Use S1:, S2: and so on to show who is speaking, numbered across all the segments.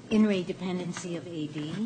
S1: In re Dependency of AD.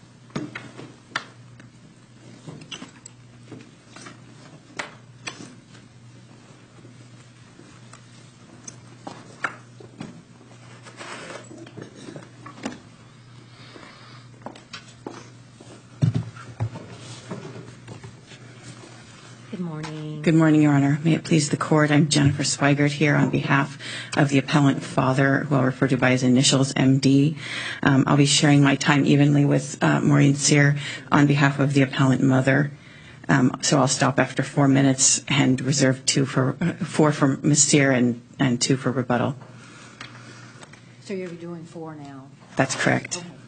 S1: Good morning.
S2: Good morning, Your Honor. May it please the Court, I'm Jennifer Swigert here on behalf of the appellant father, who I'll refer to by his initials, MD. I'll be sharing my time evenly with Maureen Cyr on behalf of the appellant mother. So I'll stop after 4 minutes and reserve four for Ms. Cyr and 2 for rebuttal.
S1: So you're doing 4 now?
S2: That's correct.
S1: Okay.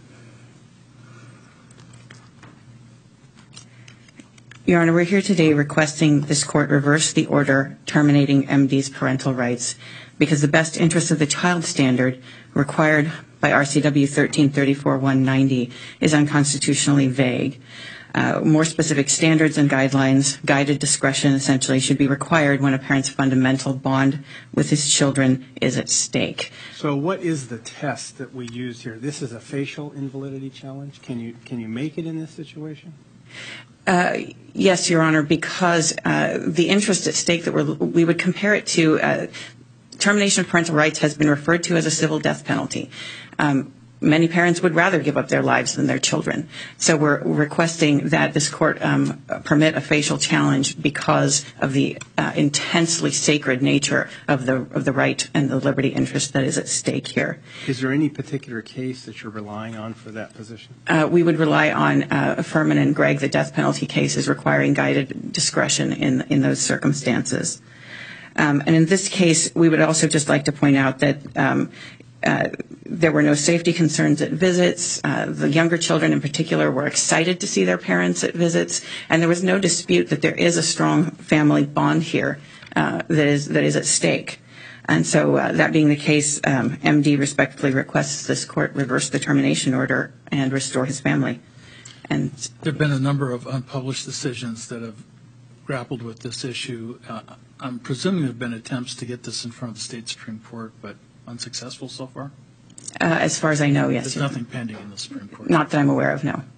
S2: Your Honor, we're here today requesting this Court reverse the order terminating MD's parental rights because the best interest of the child standard required by RCW 1334-190 is unconstitutionally vague. More specific standards and guidelines, guided discretion essentially, should be required when a parent's fundamental bond with his children is at stake.
S3: So what is the test that we use here? This is a facial invalidity challenge. Can you make it in this situation?
S2: Yes, Your Honor, because the interest at stake that we would compare it to termination of parental rights has been referred to as a civil death penalty. Many parents would rather give up their lives than their children. So we're requesting that this Court permit a facial challenge because of the intensely sacred nature of the right and the liberty interest that is at stake here.
S3: Is there any particular case that you're relying on for that position?
S2: We would rely on Furman and Gregg, the death penalty cases requiring guided discretion in those circumstances. And in this case, we would also just like to point out that there were no safety concerns at visits. The younger children in particular were excited to see their parents at visits, and there was no dispute that there is a strong family bond here that is at stake. And so that being the case, MD respectfully requests this Court reverse the termination order and restore his family. And
S4: there have been a number of unpublished decisions that have grappled with this issue. I'm presuming there have been attempts to get this in front of the state Supreme Court, but unsuccessful so far?
S2: As far as I know, yes.
S4: There's nothing pending in the Supreme Court?
S2: Not that I'm aware of, no.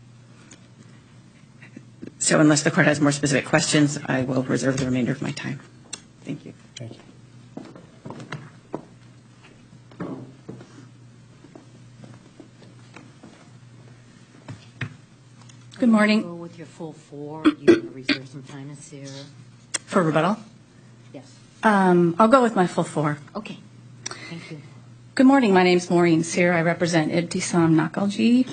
S2: So unless the Court has more specific questions, I will reserve the remainder of my time. Thank you.
S3: Thank you.
S5: Good morning.
S1: Go with your full 4. You want to reserve some time, Ms. Cyr?
S5: For rebuttal?
S1: Yes.
S5: I'll go with my full 4.
S1: Okay. Thank you.
S5: Good morning. My name is Maureen Cyr. I represent Ibtisam Nakalji.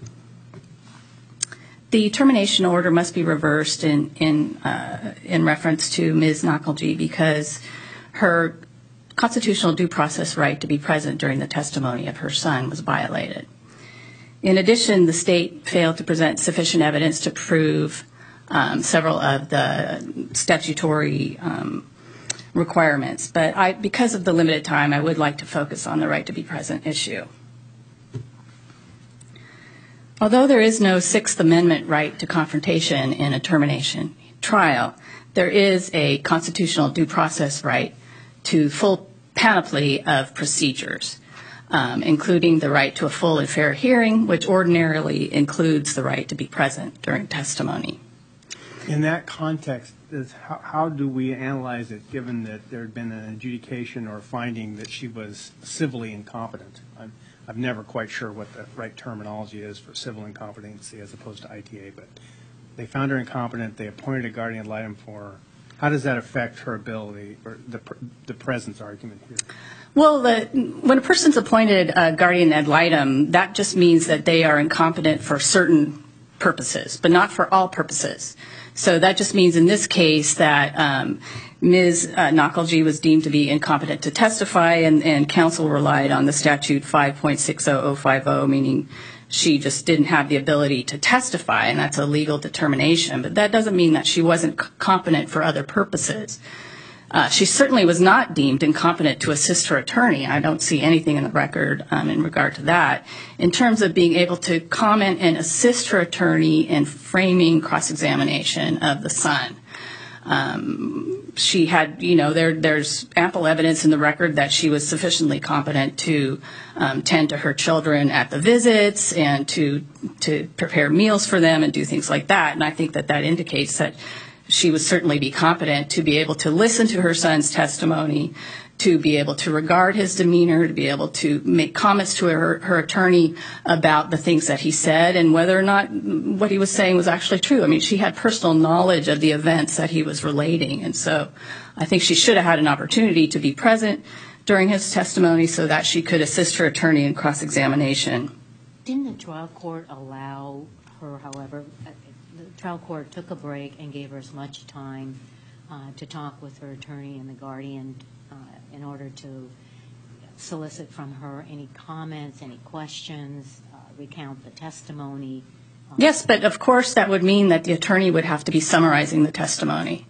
S5: The termination order must be reversed in reference to Ms. Nakalji because her constitutional due process right to be present during the testimony of her son was violated. In addition, the state failed to present sufficient evidence to prove several of the statutory requirements. But because of the limited time, I would like to focus on the right to be present issue. Although there is no Sixth Amendment right to confrontation in a termination trial, there is a constitutional due process right to full panoply of procedures, including the right to a full and fair hearing, which ordinarily includes the right to be present during testimony.
S3: In that context, how do we analyze it, given that there had been an adjudication or finding that she was civilly incompetent? I'm never quite sure what the right terminology is for civil incompetency as opposed to ITA, but they found her incompetent. They appointed a guardian ad litem for her. How does that affect her ability, or the presence argument here?
S5: Well, when a person's appointed a guardian ad litem, that just means that they are incompetent for certain purposes, but not for all purposes. So that just means in this case that Ms. Nakalji was deemed to be incompetent to testify, and counsel relied on the statute 5.60050, meaning she just didn't have the ability to testify, and that's a legal determination. But that doesn't mean that she wasn't competent for other purposes. She certainly was not deemed incompetent to assist her attorney. I don't see anything in the record in regard to that. In terms of being able to comment and assist her attorney in framing cross-examination of the son, She had, there's ample evidence in the record that she was sufficiently competent to tend to her children at the visits and to prepare meals for them and do things like that. And I think that indicates that she would certainly be competent to be able to listen to her son's testimony, to be able to regard his demeanor, to be able to make comments to her attorney about the things that he said and whether or not what he was saying was actually true. I mean, she had personal knowledge of the events that he was relating, and so I think she should have had an opportunity to be present during his testimony so that she could assist her attorney in cross-examination.
S1: Didn't the trial court allow her, however, the trial court took a break and gave her as much time to talk with her attorney and the guardian in order to solicit from her any comments, any questions, recount the testimony?
S5: Yes, but of course that would mean that the attorney would have to be summarizing the testimony.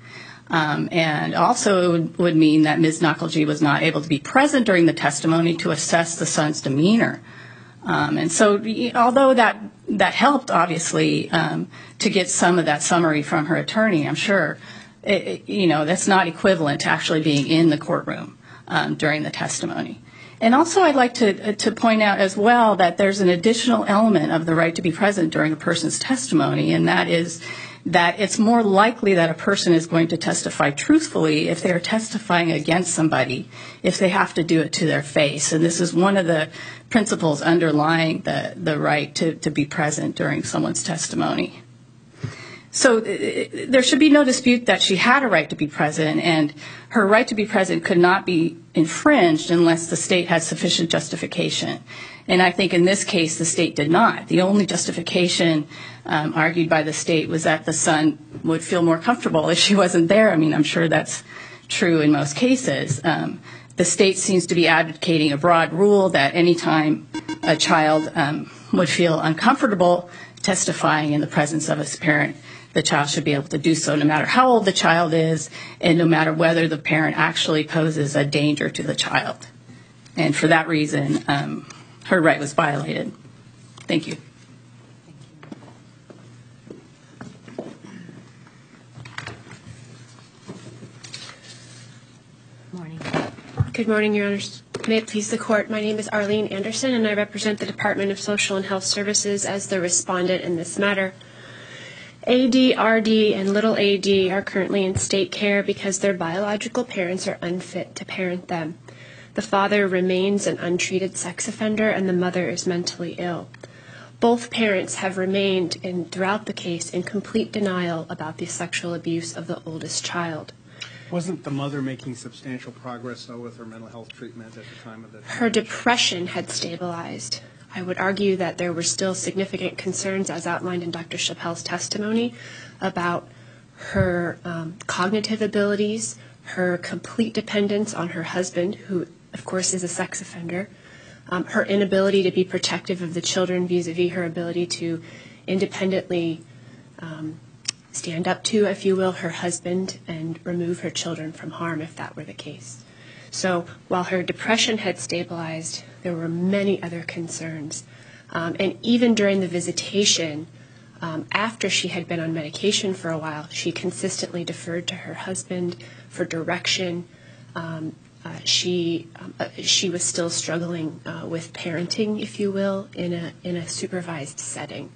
S5: And also it would mean that Ms. Knucklegee was not able to be present during the testimony to assess the son's demeanor. And so although that helped, obviously, to get some of that summary from her attorney, I'm sure, that's not equivalent to actually being in the courtroom during the testimony. And also I'd like to point out as well that there's an additional element of the right to be present during a person's testimony, and that is that it's more likely that a person is going to testify truthfully if they're testifying against somebody, if they have to do it to their face. And this is one of the principles underlying the right to be present during someone's testimony. So there should be no dispute that she had a right to be present, and her right to be present could not be infringed unless the state had sufficient justification. And I think in this case the state did not. The only justification argued by the state was that the son would feel more comfortable if she wasn't there. I mean, I'm sure that's true in most cases. The state seems to be advocating a broad rule that any time a child would feel uncomfortable testifying in the presence of his parent, the child should be able to do so no matter how old the child is and no matter whether the parent actually poses a danger to the child. And for that reason, her right was violated. Thank you.
S1: Morning.
S6: Good morning, Your Honors. May it please the Court, my name is Arlene Anderson, and I represent the Department of Social and Health Services as the respondent in this matter. AD, RD, and little AD are currently in state care because their biological parents are unfit to parent them. The father remains an untreated sex offender, and the mother is mentally ill. Both parents have remained, throughout the case, in complete denial about the sexual abuse of the oldest child.
S3: Wasn't the mother making substantial progress, though, with her mental health treatment at the time of the...
S6: Her depression had stabilized. I would argue that there were still significant concerns, as outlined in Dr. Chappelle's testimony, about her cognitive abilities, her complete dependence on her husband, who, of course, is a sex offender, her inability to be protective of the children vis-a-vis her ability to independently stand up to, if you will, her husband and remove her children from harm if that were the case. So while her depression had stabilized, there were many other concerns. And even during the visitation, after she had been on medication for a while, she consistently deferred to her husband for direction. She was still struggling with parenting, if you will, in a supervised setting.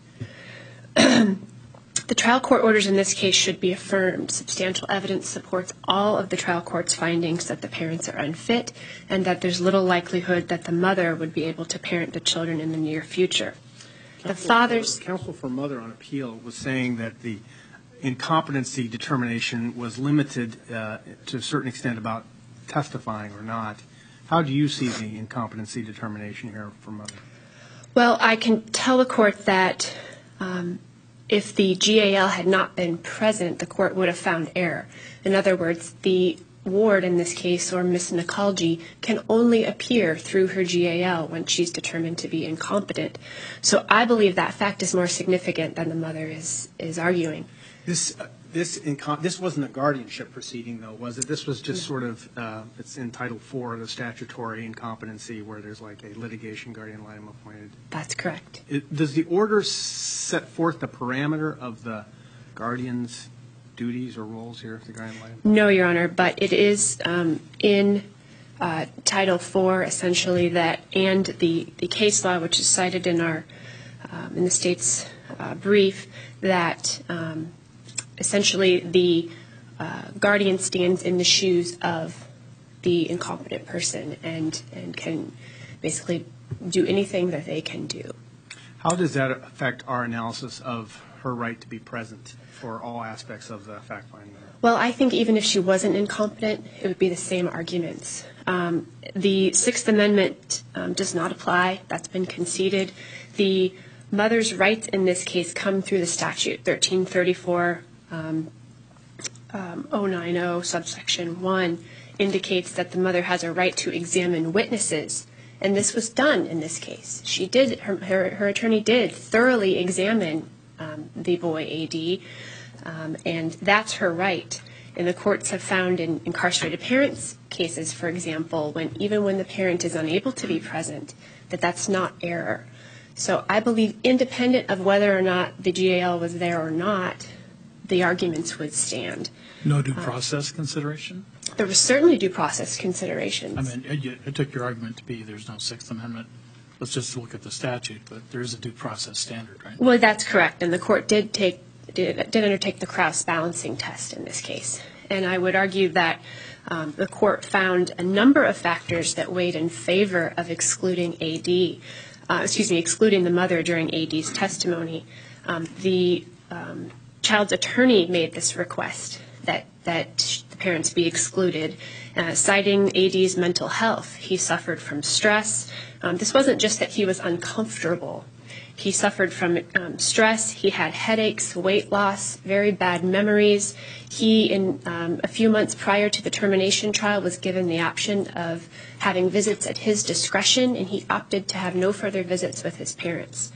S6: The trial court orders in this case should be affirmed. Substantial evidence supports all of the trial court's findings that the parents are unfit and that there's little likelihood that the mother would be able to parent the children in the near future.
S3: Counsel for Mother on appeal was saying that the incompetency determination was limited to a certain extent about testifying or not. How do you see the incompetency determination here for Mother?
S6: Well, I can tell the court that if the GAL had not been present, the court would have found error. In other words, the ward in this case, or Ms. Knucklegee, can only appear through her GAL when she's determined to be incompetent. So I believe that fact is more significant than the mother is arguing.
S3: This wasn't a guardianship proceeding, though, was it? This was just sort of, it's in Title IV, the statutory incompetency, where there's like a litigation guardian ad litem appointed.
S6: That's correct.
S3: Does the order set forth the parameter of the guardian's duties or roles here of the guardian ad litem?
S6: No, Your Honor, but it is in Title IV, essentially, that, and the case law, which is cited in our in the state's brief, that essentially the guardian stands in the shoes of the incompetent person and can basically do anything that they can do.
S3: How does that affect our analysis of her right to be present for all aspects of the fact-finding?
S6: Well, I think even if she wasn't incompetent, it would be the same arguments. The Sixth Amendment does not apply. That's been conceded. The mother's rights in this case come through the statute, 1334 090 subsection 1 indicates that the mother has a right to examine witnesses, and this was done in this case. She did, her attorney did thoroughly examine the boy AD, and that's her right. And the courts have found in incarcerated parents' cases, for example, even when the parent is unable to be present, that that's not error. So I believe independent of whether or not the GAL was there or not, the arguments would stand.
S4: No due process consideration?
S6: There was certainly due process considerations.
S4: I mean, I took your argument to be there's no Sixth Amendment. Let's just look at the statute, but there is a due process standard, right?
S6: Well, that's correct, and the court did undertake the Krauss balancing test in this case. And I would argue that the court found a number of factors that weighed in favor of excluding excluding the mother during AD's testimony. The child's attorney made this request that the parents be excluded, citing AD's mental health. He suffered from stress. This wasn't just that he was uncomfortable. He suffered from stress. He had headaches, weight loss, very bad memories. He, in a few months prior to the termination trial, was given the option of having visits at his discretion, and he opted to have no further visits with his parents.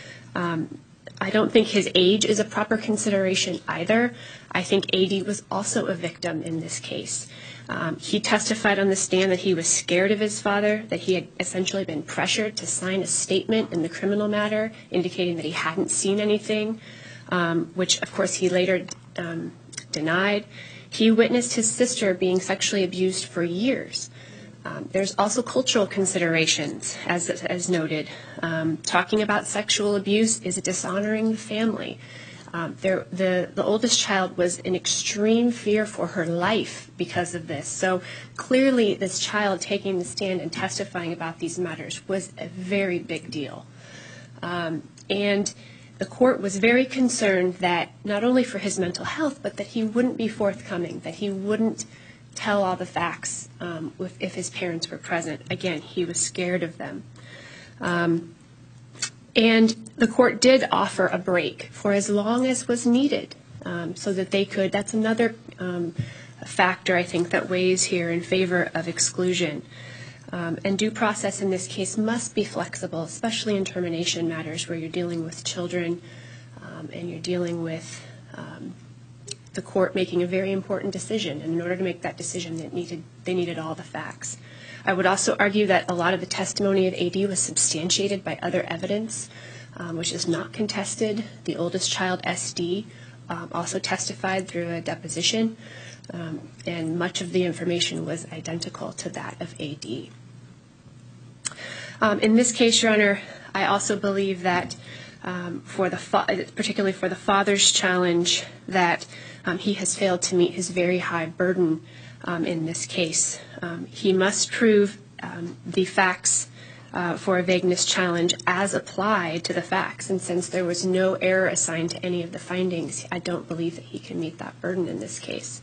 S6: I don't think his age is a proper consideration either. I think AD was also a victim in this case. He testified on the stand that he was scared of his father, that he had essentially been pressured to sign a statement in the criminal matter indicating that he hadn't seen anything, which, of course, he later denied. He witnessed his sister being sexually abused for years. There's also cultural considerations, as noted. Talking about sexual abuse is dishonoring the family. The oldest child was in extreme fear for her life because of this. So clearly this child taking the stand and testifying about these matters was a very big deal. And the court was very concerned that not only for his mental health, but that he wouldn't be forthcoming, that he wouldn't tell all the facts if his parents were present. Again, he was scared of them. And the court did offer a break for as long as was needed so that they could. That's another factor, I think, that weighs here in favor of exclusion. And due process in this case must be flexible, especially in termination matters where you're dealing with children and you're dealing with the court making a very important decision. And in order to make that decision, they needed all the facts. I would also argue that a lot of the testimony of AD was substantiated by other evidence, which is not contested. The oldest child, SD, also testified through a deposition, and much of the information was identical to that of AD. In this case, Your Honor, I also believe that particularly for the father's challenge, that he has failed to meet his very high burden in this case. He must prove the facts for a vagueness challenge as applied to the facts. And since there was no error assigned to any of the findings, I don't believe that he can meet that burden in this case.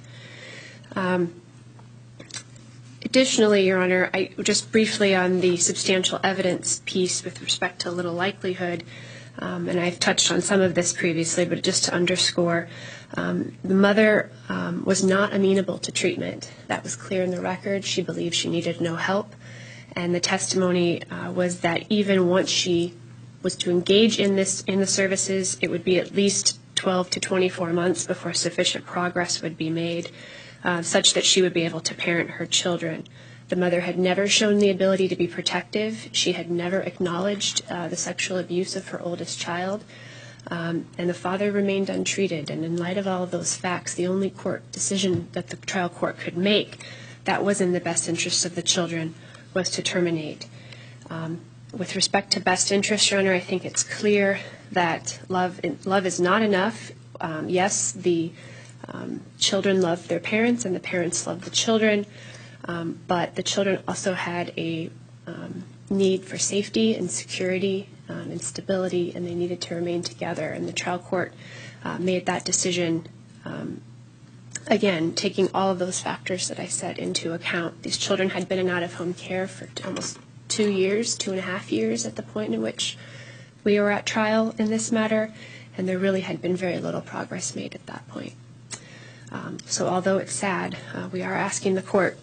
S6: Additionally, Your Honor, just briefly on the substantial evidence piece with respect to little likelihood, and I've touched on some of this previously, but just to underscore, the mother was not amenable to treatment. That was clear in the record. She believed she needed no help. And the testimony was that even once she was to engage in the services, it would be at least 12 to 24 months before sufficient progress would be made, such that she would be able to parent her children. The mother had never shown the ability to be protective. She had never acknowledged the sexual abuse of her oldest child. and the father remained untreated. And in light of all of those facts, the only court decision that the trial court could make that was in the best interest of the children was to terminate. With respect to best interest, Your Honor, I think it's clear that love is not enough. Yes, the children loved their parents and the parents loved the children, but the children also had a need for safety and security and stability, and they needed to remain together. And the trial court made that decision, again, taking all of those factors that I said into account. These children had been in out-of-home care for almost 2 years, 2.5 years at the point in which we were at trial in this matter, and there really had been very little progress made at that point. So although it's sad, we are asking the court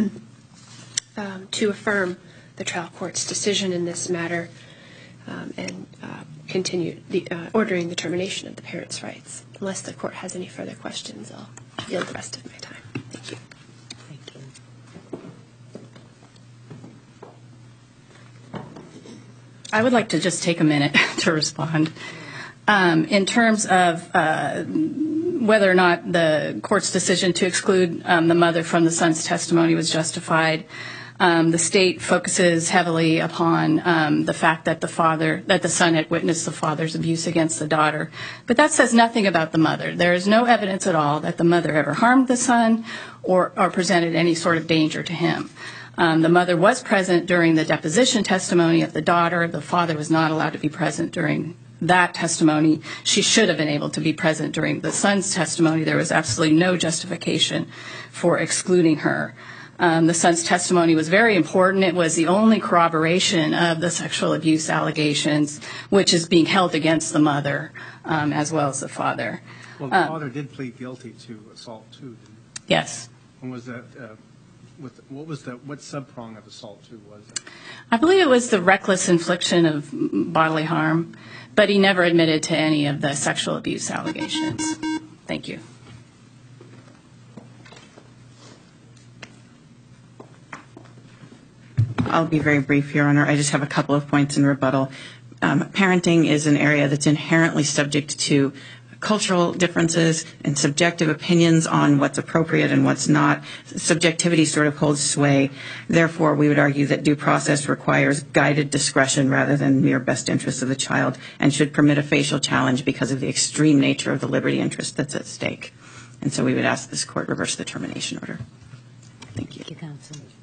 S6: to affirm the trial court's decision in this matter and continue ordering the termination of the parents' rights. Unless the court has any further questions, I'll yield the rest of my time. Thank you.
S1: Thank you.
S5: I would like to just take a minute to respond. In terms of whether or not the court's decision to exclude the mother from the son's testimony was justified, the state focuses heavily upon the fact that the son had witnessed the father's abuse against the daughter. But that says nothing about the mother. There is no evidence at all that the mother ever harmed the son or presented any sort of danger to him. The mother was present during the deposition testimony of the daughter. The father was not allowed to be present during that testimony. She should have been able to be present during the son's testimony. There was absolutely no justification for excluding her. The son's testimony was very important. It was the only corroboration of the sexual abuse allegations, which is being held against the mother as well as the father.
S3: Well, the father did plead guilty to assault too, didn't he?
S5: Yes.
S3: And was that what subprong of assault too was it?
S5: I believe it was the reckless infliction of bodily harm, but he never admitted to any of the sexual abuse allegations. Thank you.
S2: I'll be very brief, Your Honor. I just have a couple of points in rebuttal. Parenting is an area that's inherently subject to cultural differences and subjective opinions on what's appropriate and what's not. Subjectivity sort of holds sway. Therefore, we would argue that due process requires guided discretion rather than mere best interest of the child and should permit a facial challenge because of the extreme nature of the liberty interest that's at stake. And so we would ask this court reverse the termination order. Thank you.
S1: Thank you, counsel.